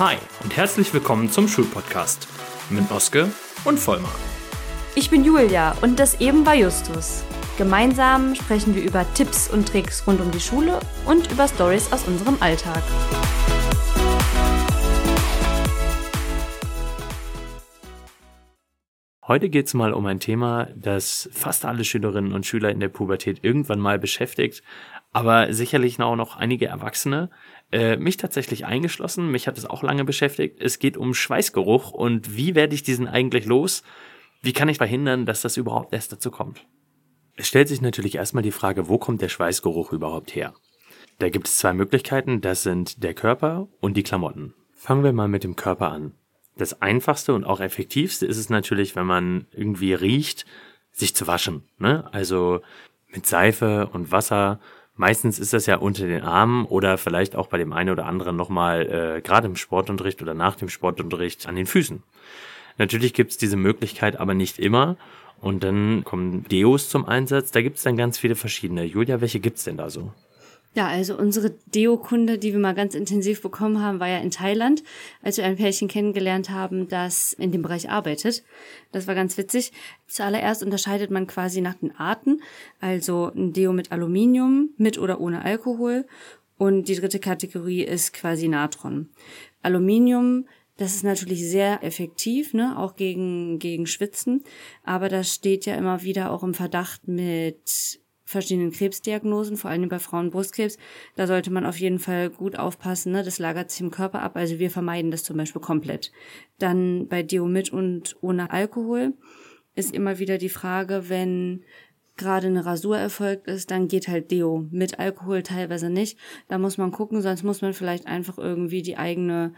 Hi und herzlich willkommen zum Schulpodcast mit Oske und Vollmar. Ich bin Julia und das eben war Justus. Gemeinsam sprechen wir über Tipps und Tricks rund um die Schule und über Storys aus unserem Alltag. Heute geht es mal um ein Thema, das fast alle Schülerinnen und Schüler in der Pubertät irgendwann mal beschäftigt, aber sicherlich auch noch einige Erwachsene, mich tatsächlich eingeschlossen, mich hat es auch lange beschäftigt. Es geht um Schweißgeruch und wie werde ich diesen eigentlich los? Wie kann ich verhindern, dass das überhaupt erst dazu kommt? Es stellt sich natürlich erstmal die Frage, wo kommt der Schweißgeruch überhaupt her? Da gibt es zwei Möglichkeiten, das sind der Körper und die Klamotten. Fangen wir mal mit dem Körper an. Das einfachste und auch effektivste ist es natürlich, wenn man irgendwie riecht, sich zu waschen, ne? Also mit Seife und Wasser. Meistens ist das ja unter den Armen oder vielleicht auch bei dem einen oder anderen nochmal gerade im Sportunterricht oder nach dem Sportunterricht an den Füßen. Natürlich gibt's diese Möglichkeit, aber nicht immer. Und dann kommen Deos zum Einsatz. Da gibt's dann ganz viele verschiedene. Julia, welche gibt's denn da so? Ja, also unsere Deo-Kunde, die wir mal ganz intensiv bekommen haben, war ja in Thailand, als wir ein Pärchen kennengelernt haben, das in dem Bereich arbeitet. Das war ganz witzig. Zuallererst unterscheidet man quasi nach den Arten, also ein Deo mit Aluminium, mit oder ohne Alkohol. Und die dritte Kategorie ist quasi Natron. Aluminium, das ist natürlich sehr effektiv, ne, auch gegen Schwitzen. Aber das steht ja immer wieder auch im Verdacht mit verschiedenen Krebsdiagnosen, vor allem bei Frauen Brustkrebs. Da sollte man auf jeden Fall gut aufpassen, ne? Das lagert sich im Körper ab, also wir vermeiden das zum Beispiel komplett. Dann bei Deo mit und ohne Alkohol ist immer wieder die Frage, wenn gerade eine Rasur erfolgt ist, dann geht halt Deo mit Alkohol teilweise nicht. Da muss man gucken, sonst muss man vielleicht einfach irgendwie das eigene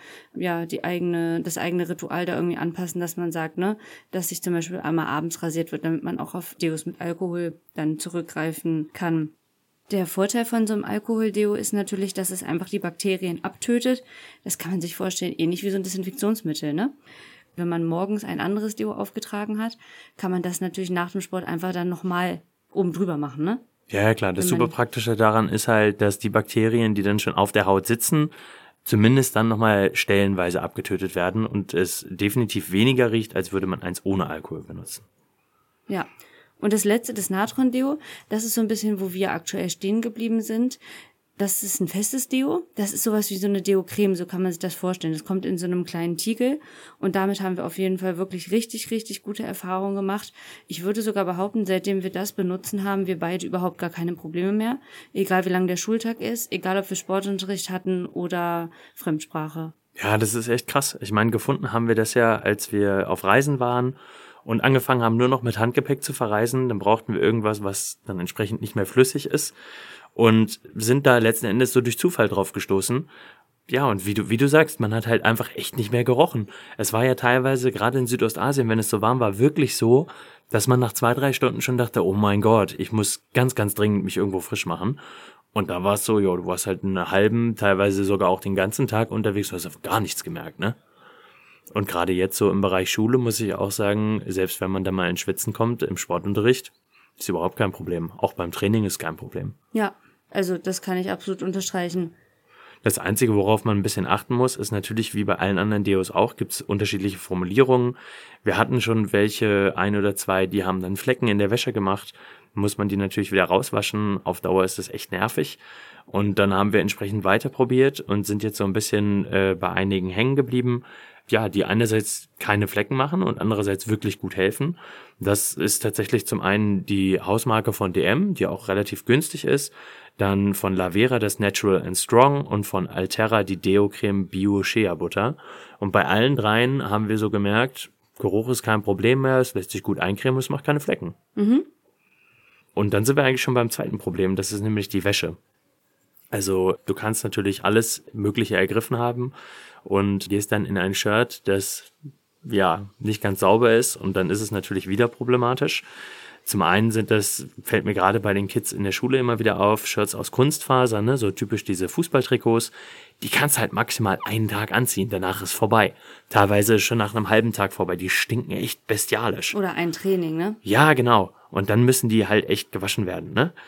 Ritual da irgendwie anpassen, dass man sagt, ne, dass sich zum Beispiel einmal abends rasiert wird, damit man auch auf Deos mit Alkohol dann zurückgreifen kann. Der Vorteil von so einem Alkohol-Deo ist natürlich, dass es einfach die Bakterien abtötet. Das kann man sich vorstellen, ähnlich wie so ein Desinfektionsmittel, ne? Wenn man morgens ein anderes Deo aufgetragen hat, kann man das natürlich nach dem Sport einfach dann nochmal oben drüber machen, ne? Ja, klar. Das super Praktische daran ist halt, dass die Bakterien, die dann schon auf der Haut sitzen, zumindest dann nochmal stellenweise abgetötet werden und es definitiv weniger riecht, als würde man eins ohne Alkohol benutzen. Ja. Und das letzte, das Natron-Deo, das ist so ein bisschen, wo wir aktuell stehen geblieben sind. Das ist ein festes Deo. Das ist sowas wie so eine Deo-Creme, so kann man sich das vorstellen. Das kommt in so einem kleinen Tiegel und damit haben wir auf jeden Fall wirklich richtig, richtig gute Erfahrungen gemacht. Ich würde sogar behaupten, seitdem wir das benutzen, haben wir beide überhaupt gar keine Probleme mehr. Egal wie lang der Schultag ist, egal ob wir Sportunterricht hatten oder Fremdsprache. Ja, das ist echt krass. Ich meine, gefunden haben wir das ja, als wir auf Reisen waren und angefangen haben, nur noch mit Handgepäck zu verreisen. Dann brauchten wir irgendwas, was dann entsprechend nicht mehr flüssig ist. Und sind da letzten Endes so durch Zufall drauf gestoßen. Ja, und wie du sagst, man hat halt einfach echt nicht mehr gerochen. Es war ja teilweise, gerade in Südostasien, wenn es so warm war, wirklich so, dass man nach 2-3 Stunden schon dachte, oh mein Gott, ich muss ganz, ganz dringend mich irgendwo frisch machen. Und da war es so, du warst halt einen halben, teilweise sogar auch den ganzen Tag unterwegs, du hast auf gar nichts gemerkt, ne? Und gerade jetzt so im Bereich Schule muss ich auch sagen, selbst wenn man da mal ins Schwitzen kommt, im Sportunterricht, ist überhaupt kein Problem. Auch beim Training ist kein Problem. Ja, also das kann ich absolut unterstreichen. Das Einzige, worauf man ein bisschen achten muss, ist natürlich, wie bei allen anderen Deos auch, gibt es unterschiedliche Formulierungen. Wir hatten schon welche, 1 oder 2, die haben dann Flecken in der Wäsche gemacht. Muss man die natürlich wieder rauswaschen. Auf Dauer ist das echt nervig. Und dann haben wir entsprechend weiter probiert und sind jetzt so ein bisschen bei einigen hängen geblieben. Ja, die einerseits keine Flecken machen und andererseits wirklich gut helfen. Das ist tatsächlich zum einen die Hausmarke von DM, die auch relativ günstig ist. Dann von Lavera das Natural and Strong und von Alterra die Deo-Creme Bio Shea Butter. Und bei allen dreien haben wir so gemerkt, Geruch ist kein Problem mehr, es lässt sich gut eincremen, es macht keine Flecken. Mhm. Und dann sind wir eigentlich schon beim zweiten Problem, das ist nämlich die Wäsche. Also du kannst natürlich alles Mögliche ergriffen haben und gehst dann in ein Shirt, das ja nicht ganz sauber ist und dann ist es natürlich wieder problematisch. Zum einen fällt mir gerade bei den Kids in der Schule immer wieder auf, Shirts aus Kunstfaser, ne, so typisch diese Fußballtrikots, die kannst halt maximal einen Tag anziehen, danach ist vorbei. Teilweise schon nach einem halben Tag vorbei, die stinken echt bestialisch. Oder ein Training, ne? Ja, genau. Und dann müssen die halt echt gewaschen werden, ne?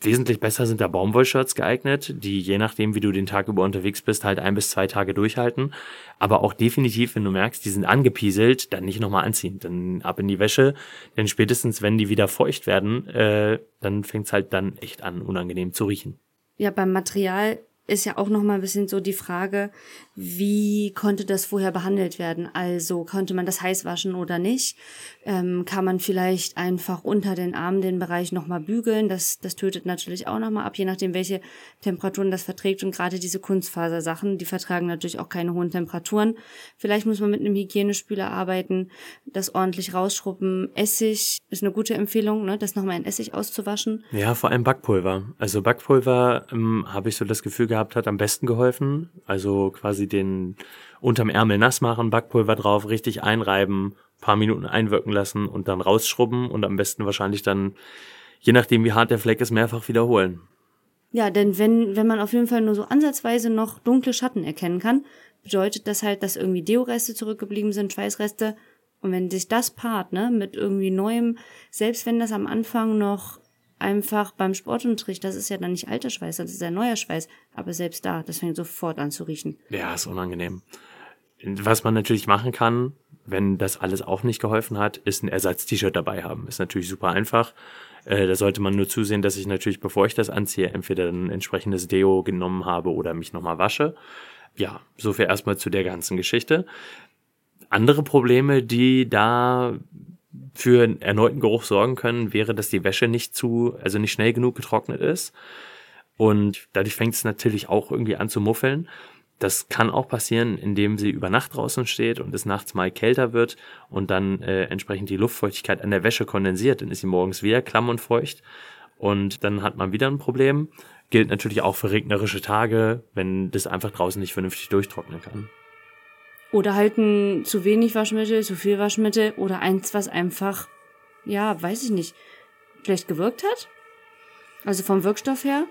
Wesentlich besser sind da Baumwollshirts geeignet, die je nachdem, wie du den Tag über unterwegs bist, halt 1 bis 2 Tage durchhalten. Aber auch definitiv, wenn du merkst, die sind angepieselt, dann nicht nochmal anziehen. Dann ab in die Wäsche, denn spätestens, wenn die wieder feucht werden, dann fängt's halt dann echt an, unangenehm zu riechen. Ja, beim Material ist ja auch noch mal ein bisschen so die Frage, wie konnte das vorher behandelt werden? Also konnte man das heiß waschen oder nicht? Kann man vielleicht einfach unter den Armen den Bereich noch mal bügeln? Das tötet natürlich auch noch mal ab, je nachdem, welche Temperaturen das verträgt. Und gerade diese Kunstfasersachen, die vertragen natürlich auch keine hohen Temperaturen. Vielleicht muss man mit einem Hygienespüler arbeiten, das ordentlich rausschrubben. Essig ist eine gute Empfehlung, ne, das nochmal in Essig auszuwaschen. Ja, vor allem Backpulver. Also Backpulver habe ich so das Gefühl gehabt, hat am besten geholfen. Also quasi den unterm Ärmel nass machen, Backpulver drauf, richtig einreiben, paar Minuten einwirken lassen und dann rausschrubben und am besten wahrscheinlich dann, je nachdem wie hart der Fleck ist, mehrfach wiederholen. Ja, denn wenn man auf jeden Fall nur so ansatzweise noch dunkle Schatten erkennen kann, bedeutet das halt, dass irgendwie Deo-Reste zurückgeblieben sind, Schweißreste. Und wenn sich das paart, ne, mit irgendwie Neuem, selbst wenn das am Anfang noch einfach beim Sportunterricht, das ist ja dann nicht alter Schweiß, das ist ja neuer Schweiß, aber selbst da, das fängt sofort an zu riechen. Ja, ist unangenehm. Was man natürlich machen kann, wenn das alles auch nicht geholfen hat, ist ein Ersatz-T-Shirt dabei haben. Ist natürlich super einfach. Da sollte man nur zusehen, dass ich natürlich, bevor ich das anziehe, entweder ein entsprechendes Deo genommen habe oder mich nochmal wasche. Ja, so viel erstmal zu der ganzen Geschichte. Andere Probleme, die da für einen erneuten Geruch sorgen können, wäre, dass die Wäsche nicht schnell genug getrocknet ist. Und dadurch fängt es natürlich auch irgendwie an zu muffeln. Das kann auch passieren, indem sie über Nacht draußen steht und es nachts mal kälter wird und dann entsprechend die Luftfeuchtigkeit an der Wäsche kondensiert. Dann ist sie morgens wieder klamm und feucht und dann hat man wieder ein Problem. Gilt natürlich auch für regnerische Tage, wenn das einfach draußen nicht vernünftig durchtrocknen kann. Oder halt zu wenig Waschmittel, zu viel Waschmittel oder eins, was einfach, ja, weiß ich nicht, vielleicht gewirkt hat. Also vom Wirkstoff her.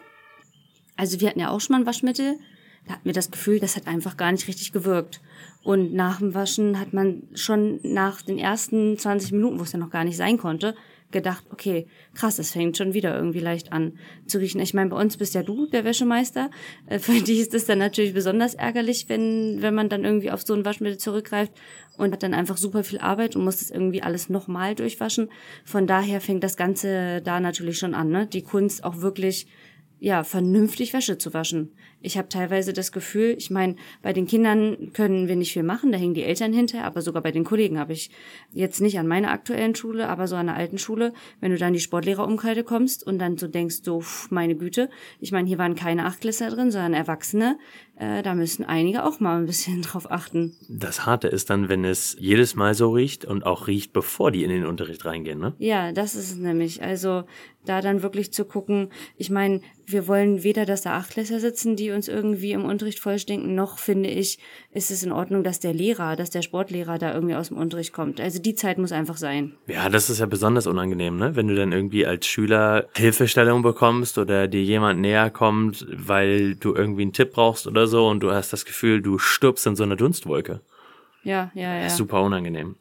Also wir hatten ja auch schon mal ein Waschmittel, da hatten wir das Gefühl, das hat einfach gar nicht richtig gewirkt. Und nach dem Waschen hat man schon nach den ersten 20 Minuten, wo es ja noch gar nicht sein konnte, gedacht, okay, krass, es fängt schon wieder irgendwie leicht an zu riechen. Ich meine, bei uns bist ja du der Wäschemeister. Für dich ist es dann natürlich besonders ärgerlich, wenn man dann irgendwie auf so ein Waschmittel zurückgreift und hat dann einfach super viel Arbeit und muss das irgendwie alles nochmal durchwaschen. Von daher fängt das Ganze da natürlich schon an, ne? Die Kunst auch wirklich, ja, vernünftig Wäsche zu waschen. Ich habe teilweise das Gefühl, ich meine, bei den Kindern können wir nicht viel machen, da hängen die Eltern hinter, aber sogar bei den Kollegen habe ich jetzt nicht an meiner aktuellen Schule, aber so an der alten Schule, wenn du dann in die Sportlehrerumkleide kommst und dann so denkst, so, meine Güte, ich meine, hier waren keine Achtklässler drin, sondern Erwachsene, da müssen einige auch mal ein bisschen drauf achten. Das Harte ist dann, wenn es jedes Mal so riecht und auch riecht, bevor die in den Unterricht reingehen, ne? Ja, das ist es nämlich. Also da dann wirklich zu gucken, ich meine, wir wollen weder, dass da Achtklässler sitzen, die uns irgendwie im Unterricht vollstinken, noch finde ich, ist es in Ordnung, dass der Sportlehrer da irgendwie aus dem Unterricht kommt. Also die Zeit muss einfach sein. Ja, das ist ja besonders unangenehm, ne? Wenn du dann irgendwie als Schüler Hilfestellung bekommst oder dir jemand näher kommt, weil du irgendwie einen Tipp brauchst oder so und du hast das Gefühl, du stirbst in so einer Dunstwolke. Ja. Das ist super unangenehm.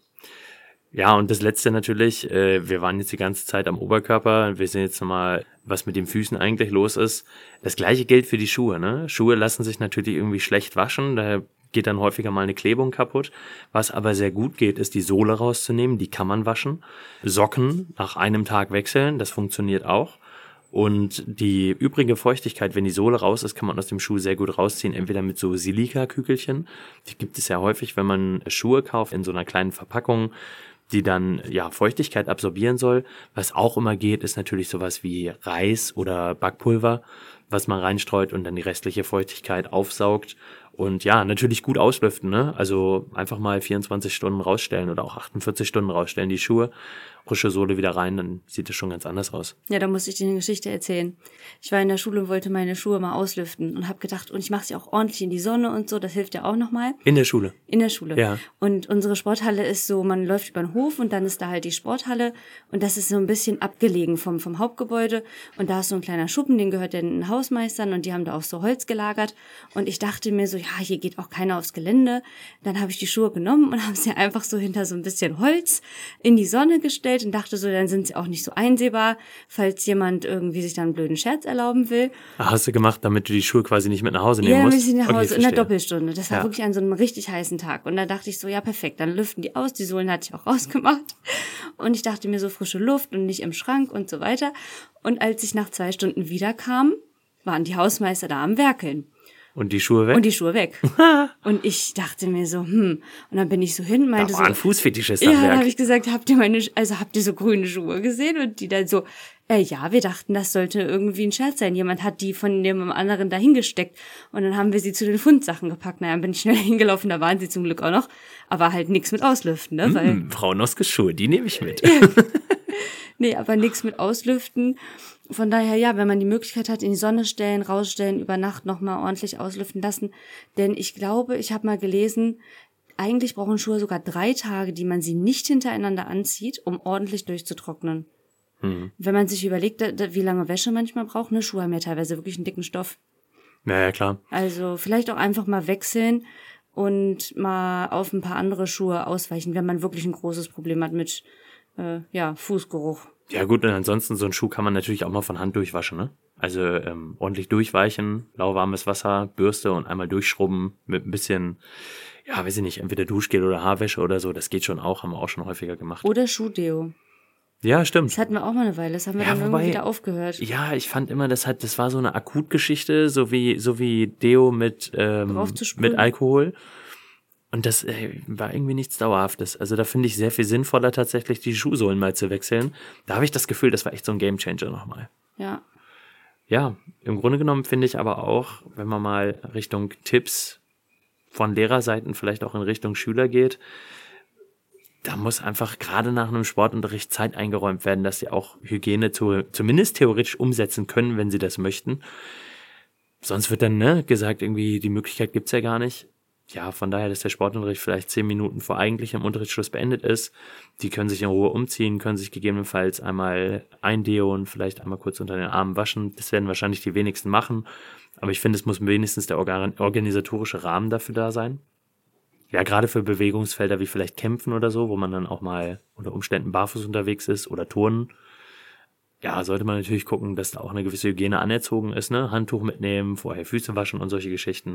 Ja, und das Letzte natürlich, wir waren jetzt die ganze Zeit am Oberkörper, wir sehen jetzt nochmal, was mit den Füßen eigentlich los ist. Das Gleiche gilt für die Schuhe, ne? Schuhe lassen sich natürlich irgendwie schlecht waschen, da geht dann häufiger mal eine Klebung kaputt. Was aber sehr gut geht, ist die Sohle rauszunehmen, die kann man waschen. Socken nach einem Tag wechseln, das funktioniert auch. Und die übrige Feuchtigkeit, wenn die Sohle raus ist, kann man aus dem Schuh sehr gut rausziehen, entweder mit so Silikakügelchen. Die gibt es ja häufig, wenn man Schuhe kauft in so einer kleinen Verpackung, die dann ja Feuchtigkeit absorbieren soll. Was auch immer geht, ist natürlich sowas wie Reis oder Backpulver, was man reinstreut und dann die restliche Feuchtigkeit aufsaugt. Und ja, natürlich gut auslüften, ne? Also einfach mal 24 Stunden rausstellen oder auch 48 Stunden rausstellen die Schuhe, frische Sohle wieder rein, dann sieht es schon ganz anders aus. Ja, da muss ich dir eine Geschichte erzählen. Ich war in der Schule und wollte meine Schuhe mal auslüften und habe gedacht, und ich mache sie auch ordentlich in die Sonne und so, das hilft ja auch nochmal. In der Schule? In der Schule. Ja. Und unsere Sporthalle ist so, man läuft über den Hof und dann ist da halt die Sporthalle und das ist so ein bisschen abgelegen vom Hauptgebäude und da ist so ein kleiner Schuppen, den gehört den Hausmeistern und die haben da auch so Holz gelagert und ich dachte mir so, ja, hier geht auch keiner aufs Gelände. Dann habe ich die Schuhe genommen und habe sie einfach so hinter so ein bisschen Holz in die Sonne gestellt und dachte so, dann sind sie auch nicht so einsehbar, falls jemand irgendwie sich dann einen blöden Scherz erlauben will. Hast du gemacht, damit du die Schuhe quasi nicht mit nach Hause nehmen Ja, musst? ein bisschen nach Okay, Hause in der verstehe. Doppelstunde. Das war wirklich an so einem richtig heißen Tag. Und da dachte ich so, ja, perfekt, dann lüften die aus. Die Sohlen hatte ich auch rausgemacht. Und ich dachte mir so, frische Luft und nicht im Schrank und so weiter. Und als ich nach 2 Stunden wiederkam, waren die Hausmeister da am Werkeln. Und die Schuhe weg? Und die Schuhe weg. Und ich dachte mir so, Und dann bin ich so hin, meinte da so. war ein Fußfetischist Ja, am dann Werk. habe ich gesagt, habt ihr so grüne Schuhe gesehen? Und die dann so, ja, wir dachten, das sollte irgendwie ein Scherz sein. Jemand hat die von dem anderen da hingesteckt. Und dann haben wir sie zu den Fundsachen gepackt. Naja, dann bin ich schnell hingelaufen, da waren sie zum Glück auch noch. Aber halt nichts mit Auslüften, ne? Weil Frau Noskes Schuhe, die nehme ich mit. Nee, aber nichts mit Auslüften. Von daher, ja, wenn man die Möglichkeit hat, in die Sonne stellen, rausstellen, über Nacht nochmal ordentlich auslüften lassen. Denn ich glaube, ich habe mal gelesen, eigentlich brauchen Schuhe sogar 3 Tage, die man sie nicht hintereinander anzieht, um ordentlich durchzutrocknen. Wenn man sich überlegt, wie lange Wäsche manchmal braucht, ne, Schuhe haben ja teilweise wirklich einen dicken Stoff. Ja, klar. Also vielleicht auch einfach mal wechseln und mal auf ein paar andere Schuhe ausweichen, wenn man wirklich ein großes Problem hat mit Fußgeruch. Ja gut, und ansonsten so einen Schuh kann man natürlich auch mal von Hand durchwaschen, ne? Also ordentlich durchweichen, lauwarmes Wasser, Bürste und einmal durchschrubben mit ein bisschen, ja, weiß ich nicht, entweder Duschgel oder Haarwäsche oder so. Das geht schon auch, haben wir auch schon häufiger gemacht. Oder Schuhdeo. Ja, stimmt. Das hatten wir auch mal eine Weile, das haben wir dann irgendwie wieder aufgehört. Ja, ich fand immer, das war so eine Akutgeschichte, so wie Deo mit Alkohol. Und das war irgendwie nichts Dauerhaftes. Also da finde ich sehr viel sinnvoller, tatsächlich die Schuhsohlen mal zu wechseln. Da habe ich das Gefühl, das war echt so ein Gamechanger nochmal. Ja. Ja, im Grunde genommen finde ich aber auch, wenn man mal Richtung Tipps von Lehrerseiten, vielleicht auch in Richtung Schüler geht, da muss einfach gerade nach einem Sportunterricht Zeit eingeräumt werden, dass sie auch Hygiene zumindest theoretisch umsetzen können, wenn sie das möchten. Sonst wird dann gesagt, irgendwie die Möglichkeit gibt's ja gar nicht. Ja, von daher, dass der Sportunterricht vielleicht 10 Minuten vor eigentlichem Unterrichtsschluss beendet ist. Die können sich in Ruhe umziehen, können sich gegebenenfalls einmal eindeoen, vielleicht einmal kurz unter den Armen waschen. Das werden wahrscheinlich die wenigsten machen. Aber ich finde, es muss wenigstens der organisatorische Rahmen dafür da sein. Ja, gerade für Bewegungsfelder wie vielleicht Kämpfen oder so, wo man dann auch mal unter Umständen barfuß unterwegs ist oder Turnen. Ja, sollte man natürlich gucken, dass da auch eine gewisse Hygiene anerzogen ist, ne? Handtuch mitnehmen, vorher Füße waschen und solche Geschichten.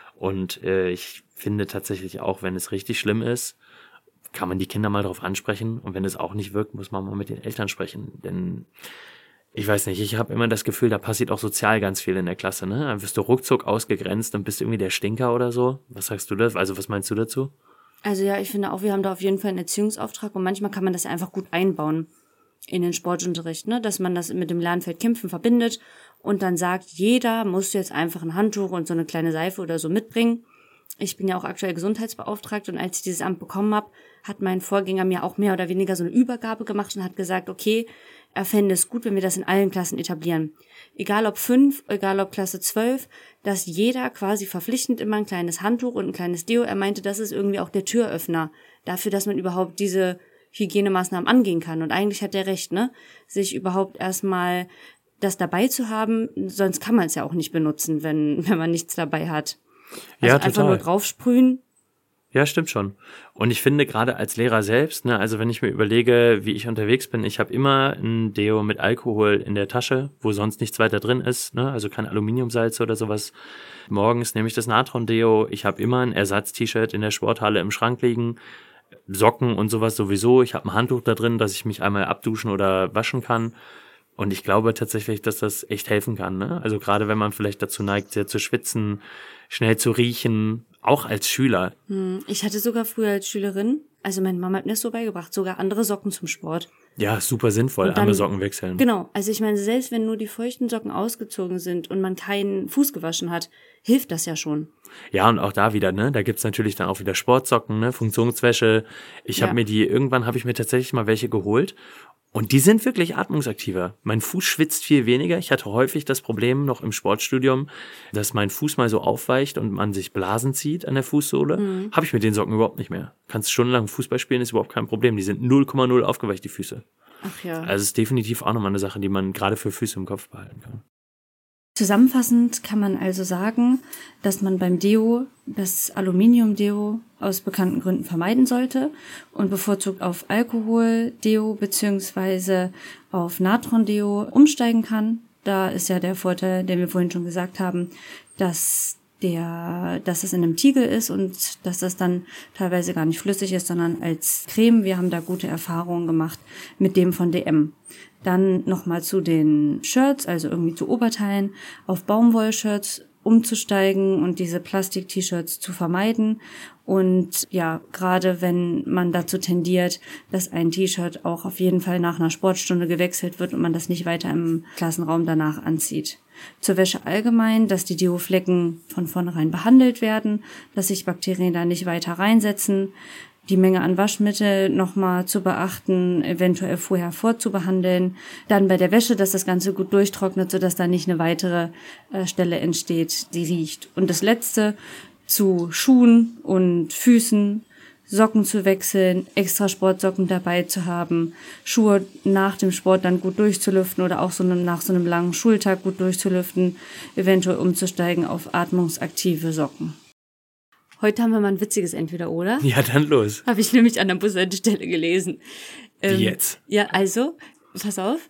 Und ich finde tatsächlich auch, wenn es richtig schlimm ist, kann man die Kinder mal drauf ansprechen. Und wenn es auch nicht wirkt, muss man mal mit den Eltern sprechen. Denn ich weiß nicht, ich habe immer das Gefühl, da passiert auch sozial ganz viel in der Klasse, ne? Dann wirst du ruckzuck ausgegrenzt und bist irgendwie der Stinker oder so. Was sagst du da? Also was meinst du dazu? Also ja, ich finde auch, wir haben da auf jeden Fall einen Erziehungsauftrag und manchmal kann man das einfach gut einbauen in den Sportunterricht, ne? Dass man das mit dem Lernfeld Kämpfen verbindet und dann sagt, jeder muss jetzt einfach ein Handtuch und so eine kleine Seife oder so mitbringen. Ich bin ja auch aktuell Gesundheitsbeauftragte und als ich dieses Amt bekommen habe, hat mein Vorgänger mir auch mehr oder weniger so eine Übergabe gemacht und hat gesagt, okay, er fände es gut, wenn wir das in allen Klassen etablieren. Egal ob 5, egal ob Klasse 12, dass jeder quasi verpflichtend immer ein kleines Handtuch und ein kleines Deo. Er meinte, das ist irgendwie auch der Türöffner dafür, dass man überhaupt diese Hygienemaßnahmen angehen kann. Und eigentlich hat er recht, ne? Sich überhaupt erstmal das dabei zu haben, sonst kann man es ja auch nicht benutzen, wenn man nichts dabei hat. Also ja, einfach nur draufsprühen. Ja, stimmt schon. Und ich finde gerade als Lehrer selbst, ne, also wenn ich mir überlege, wie ich unterwegs bin, ich habe immer ein Deo mit Alkohol in der Tasche, wo sonst nichts weiter drin ist, ne, also kein Aluminiumsalz oder sowas. Morgens nehme ich das Natron-Deo, ich habe immer ein Ersatz-T-Shirt in der Sporthalle im Schrank liegen, Socken und sowas sowieso, ich habe ein Handtuch da drin, dass ich mich einmal abduschen oder waschen kann. Und ich glaube tatsächlich, dass das echt helfen kann, ne? Also gerade wenn man vielleicht dazu neigt, sehr zu schwitzen, schnell zu riechen, auch als Schüler. Ich hatte sogar früher als Schülerin, also meine Mama hat mir das so beigebracht, sogar andere Socken zum Sport. Ja, super sinnvoll, Und dann, andere Socken wechseln. Genau, also ich meine, selbst wenn nur die feuchten Socken ausgezogen sind und man keinen Fuß gewaschen hat, hilft das ja schon. Ja, und auch da wieder, ne, da gibt's natürlich dann auch wieder Sportsocken, ne, Funktionswäsche. Irgendwann habe ich mir tatsächlich mal welche geholt. Und die sind wirklich atmungsaktiver. Mein Fuß schwitzt viel weniger. Ich hatte häufig das Problem noch im Sportstudium, dass mein Fuß mal so aufweicht und man sich Blasen zieht an der Fußsohle. Habe ich mit den Socken überhaupt nicht mehr. Kannst stundenlang Fußball spielen, ist überhaupt kein Problem. Die sind 0,0 aufgeweicht, die Füße. Ach ja. Also es ist definitiv auch nochmal eine Sache, die man gerade für Füße im Kopf behalten kann. Zusammenfassend kann man also sagen, dass man beim Deo das Aluminium-Deo aus bekannten Gründen vermeiden sollte und bevorzugt auf Alkohol-Deo bzw. auf Natron-Deo umsteigen kann. Da ist ja der Vorteil, den wir vorhin schon gesagt haben, dass es in einem Tiegel ist und dass das dann teilweise gar nicht flüssig ist, sondern als Creme. Wir haben da gute Erfahrungen gemacht mit dem von DM. Dann nochmal zu den Shirts, also irgendwie zu Oberteilen, auf Baumwoll-Shirts umzusteigen und diese Plastik-T-Shirts zu vermeiden. Und ja, gerade wenn man dazu tendiert, dass ein T-Shirt auch auf jeden Fall nach einer Sportstunde gewechselt wird und man das nicht weiter im Klassenraum danach anzieht. Zur Wäsche allgemein, dass die Deo-Flecken von vornherein behandelt werden, dass sich Bakterien da nicht weiter reinsetzen, die Menge an Waschmittel nochmal zu beachten, eventuell vorher vorzubehandeln. Dann bei der Wäsche, dass das Ganze gut durchtrocknet, sodass da nicht eine weitere Stelle entsteht, die riecht. Und das Letzte, zu Schuhen und Füßen, Socken zu wechseln, extra Sportsocken dabei zu haben, Schuhe nach dem Sport dann gut durchzulüften oder auch nach so einem langen Schultag gut durchzulüften, eventuell umzusteigen auf atmungsaktive Socken. Heute haben wir mal ein witziges Entweder-Oder. Ja, dann los. Habe ich nämlich an der Bushaltestelle gelesen. Wie jetzt? Ja, also, pass auf.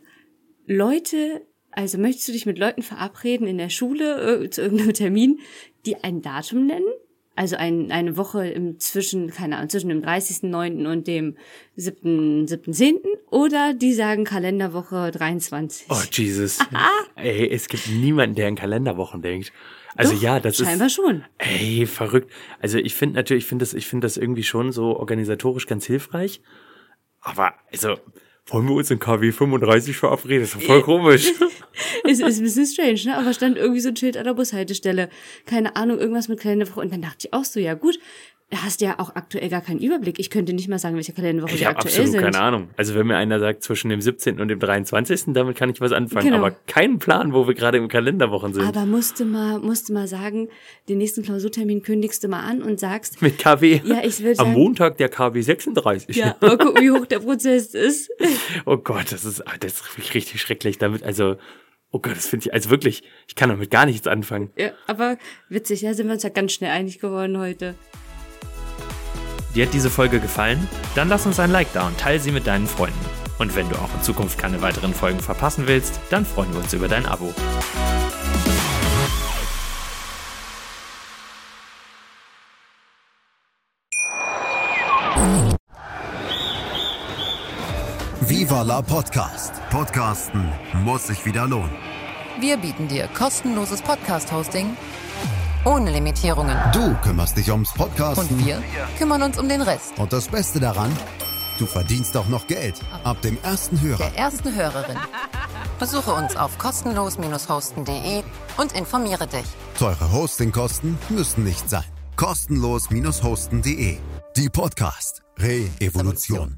Möchtest du dich mit Leuten verabreden in der Schule zu irgendeinem Termin, die ein Datum nennen? Also eine Woche zwischen dem 30.09. und dem 7.10. Oder die sagen Kalenderwoche 23. Oh, Jesus. Ey, es gibt niemanden, der an Kalenderwochen denkt. Also doch, ja, das scheinbar ist schon. Ey, verrückt. Also ich finde das irgendwie schon so organisatorisch ganz hilfreich. Aber also wollen wir uns in KW 35 verabreden? Das ist voll komisch. Ist ein bisschen strange, ne? Aber stand irgendwie so ein Schild an der Bushaltestelle. Keine Ahnung, irgendwas mit Kalenderwoche. Und dann dachte ich auch so, ja gut, hast ja auch aktuell gar keinen Überblick. Ich könnte nicht mal sagen, welche Kalenderwoche ich aktuell sind. Ich habe absolut sind. keine Ahnung. Also wenn mir einer sagt, zwischen dem 17. und dem 23., damit kann ich was anfangen. Genau. Aber keinen Plan, wo wir gerade im Kalenderwochen sind. Aber musste mal sagen, den nächsten Klausurtermin kündigst du mal an und sagst... Mit KW? Ja, ich will sagen... Am Montag der KW 36. Ja, mal gucken, wie hoch der Prozess ist. Oh Gott, das ist richtig schrecklich. Damit, also... Oh Gott, das finde ich, also wirklich, ich kann damit gar nichts anfangen. Ja, aber witzig, ja, sind wir uns ja ganz schnell einig geworden heute. Dir hat diese Folge gefallen? Dann lass uns ein Like da und teile sie mit deinen Freunden. Und wenn du auch in Zukunft keine weiteren Folgen verpassen willst, dann freuen wir uns über dein Abo. Viva la Podcast. Podcasten muss sich wieder lohnen. Wir bieten dir kostenloses Podcast-Hosting ohne Limitierungen. Du kümmerst dich ums Podcasten. Und wir kümmern uns um den Rest. Und das Beste daran, du verdienst auch noch Geld. Ab dem ersten Hörer. Der ersten Hörerin. Besuche uns auf kostenlos-hosten.de und informiere dich. Teure Hostingkosten müssen nicht sein. Kostenlos-hosten.de. Die Podcast Re-Evolution.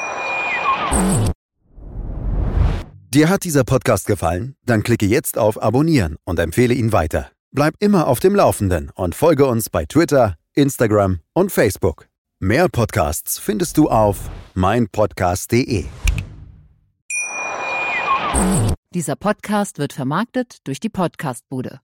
Dir hat dieser Podcast gefallen? Dann klicke jetzt auf Abonnieren und empfehle ihn weiter. Bleib immer auf dem Laufenden und folge uns bei Twitter, Instagram und Facebook. Mehr Podcasts findest du auf meinpodcast.de. Dieser Podcast wird vermarktet durch die Podcastbude.